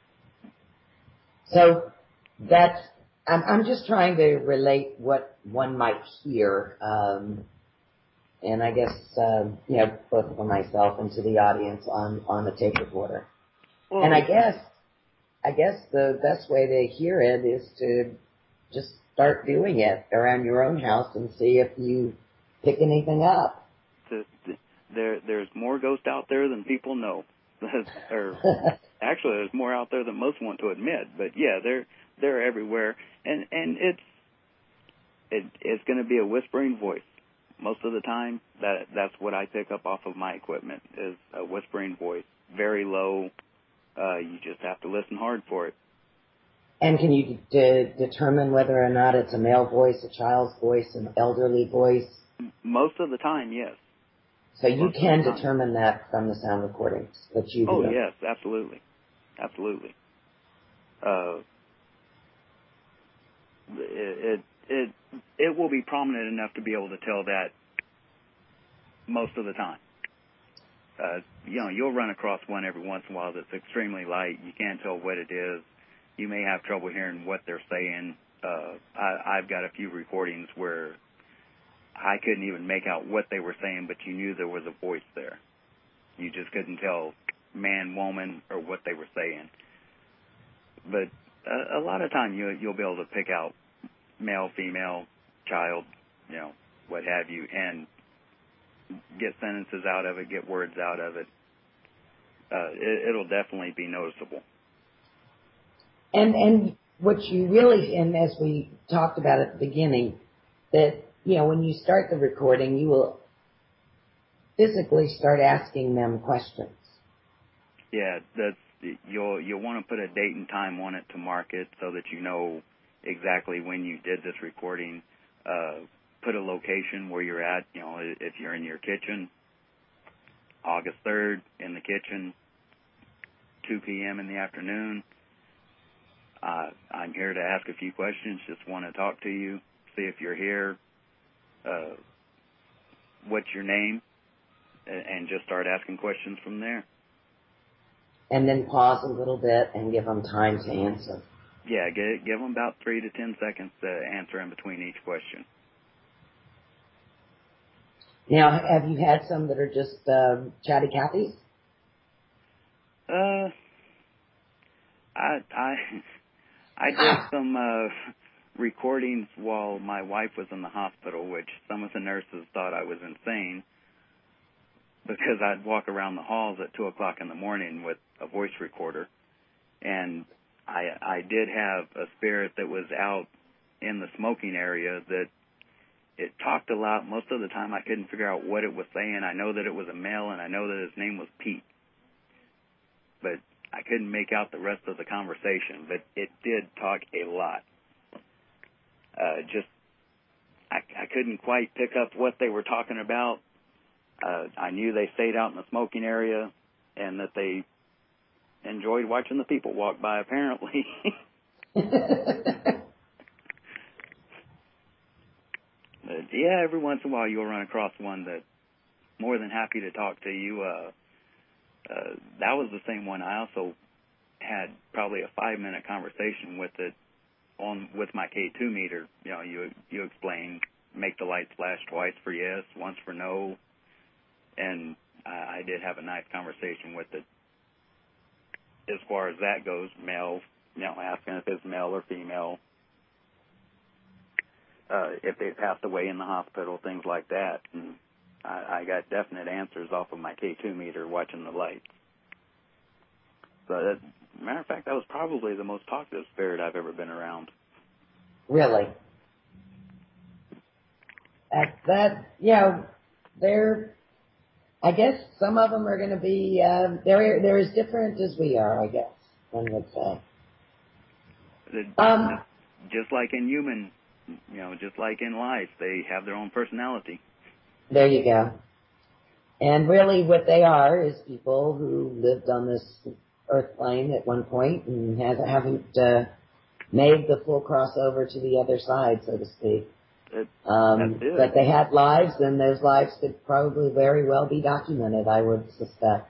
So that's I'm I'm just trying to relate what one might hear, um, and I guess um, you know, both for myself and to the audience on on the tape recorder. Well, and I guess I guess the best way to hear it is to just start doing it around your own house and see if you pick anything up. to, to, there, there's more ghosts out there than people know. or actually, there's more out there than most want to admit. But yeah, they're they're everywhere, and and it's it, it's going to be a whispering voice most of the time. That that's what I pick up off of my equipment is a whispering voice, very low. Uh, you just have to listen hard for it. And can you de- determine whether or not it's a male voice, a child's voice, an elderly voice? Most of the time, yes. So you Most can determine that from the sound recordings that you do. Oh, yes, absolutely. Absolutely. Uh, it, it, it, it will be prominent enough to be able to tell that most of the time. Uh, you know, you'll run across one every once in a while that's extremely light. You can't tell what it is. You may have trouble hearing what they're saying. Uh, I, I've got a few recordings where I couldn't even make out what they were saying, but you knew there was a voice there. You just couldn't tell man, woman, or what they were saying. But a, a lot of time you, you'll be able to pick out male, female, child, you know, what have you, and get sentences out of it, get words out of it. Uh, it it'll definitely be noticeable. And and what you really, and as we talked about at the beginning, that, you know, when you start the recording, you will physically start asking them questions. Yeah, that's you'll you'll want to put a date and time on it to mark it so that you know exactly when you did this recording. Uh, put a location where you're at. You know, if you're in your kitchen, August third in the kitchen, two p.m. in the afternoon. Uh, I'm here to ask a few questions. Just want to talk to you, see if you're here. Uh, what's your name? And just start asking questions from there. And then pause a little bit and give them time to answer. Yeah, give, give them about three to ten seconds to answer in between each question. Now, have you had some that are just um, chatty Cathys? Uh, I I I did some uh, recordings while my wife was in the hospital, which some of the nurses thought I was insane because I'd walk around the halls at two o'clock in the morning with a voice recorder, and I I did have a spirit that was out in the smoking area that it talked a lot. Most of the time I couldn't figure out what it was saying. I know that it was a male, and I know that his name was Pete, but I couldn't make out the rest of the conversation. But it did talk a lot. uh, just I, I couldn't quite pick up what they were talking about. Uh, I knew they stayed out in the smoking area and that they enjoyed watching the people walk by, apparently. But, yeah, every once in a while you'll run across one that's more than happy to talk to you. Uh, uh, that was the same one. I also had probably a five-minute conversation with it on with my K two meter. You know, you you explain, make the light flash twice for yes, once for no, and I, I did have a nice conversation with it. As far as that goes, male, you know, asking if it's male or female, uh, if they passed away in the hospital, things like that. And I, I got definite answers off of my K two meter watching the lights. So, that, matter of fact, that was probably the most talkative spirit I've ever been around. Really? That, that you know, they're, I guess some of them are going to be, uh, they're, they're as different as we are, I guess, one would say. It, um, just like in human, you know, just like in life, they have their own personality. There you go. And really what they are is people who lived on this earth plane at one point and has, haven't uh, made the full crossover to the other side, so to speak. It, um, but they had lives, and those lives could probably very well be documented, I would suspect.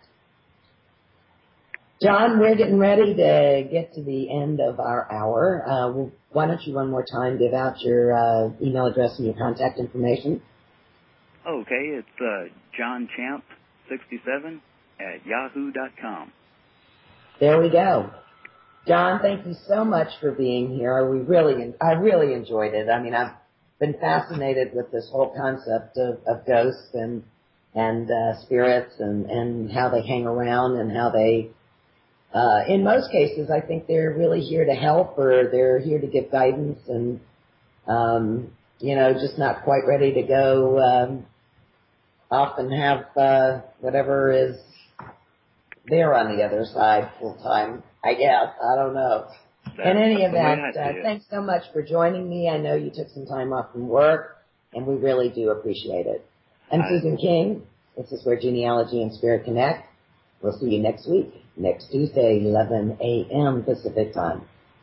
John, we're getting ready to get to the end of our hour. Uh, well, why don't you one more time give out your uh, email address and your contact information? Okay, it's uh, john champ sixty-seven at yahoo dot com. There we go. John, thank you so much for being here. We really, I really enjoyed it. I mean, I've been fascinated with this whole concept of, of ghosts and and uh, spirits and, and how they hang around and how they, uh, in most cases, I think they're really here to help, or they're here to give guidance and, um, you know, just not quite ready to go um, off and have uh, whatever is there on the other side full time, I guess. I don't know. That's In any event, uh, it. thanks so much for joining me. I know you took some time off from work, and we really do appreciate it. I'm Hi. Susan King. This is where Genealogy and Spirit connect. We'll see you next week, next Tuesday, eleven a.m. Pacific time.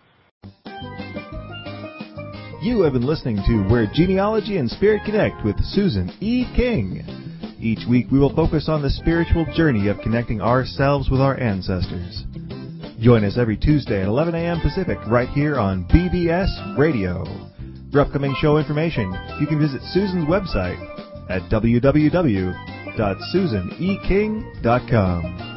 You have been listening to Where Genealogy and Spirit Connect with Susan E. King. Each week we will focus on the spiritual journey of connecting ourselves with our ancestors. Join us every Tuesday at eleven a.m. Pacific right here on B B S Radio. For upcoming show information, you can visit Susan's website at w w w dot susan e king dot com.